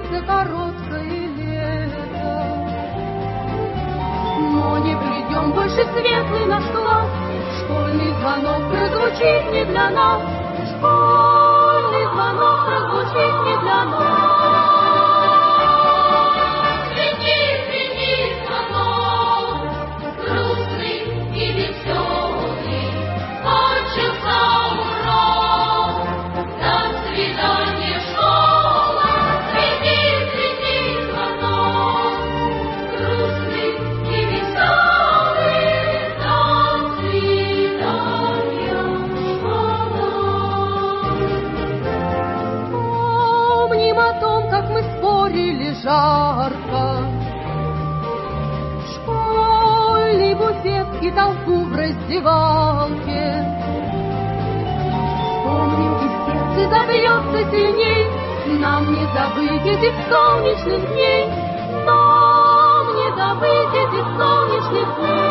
длится короткое лето. Но не придем больше светлый наш класс, школьный звонок прозвучит не для нас, школьный звонок прозвучит не для нас. Жарко. Школьный буфет и толпу в раздевалке. Вспомним, и сердце забьется сильней. Нам не забыть этих солнечных дней. Нам не забыть этих солнечных дней.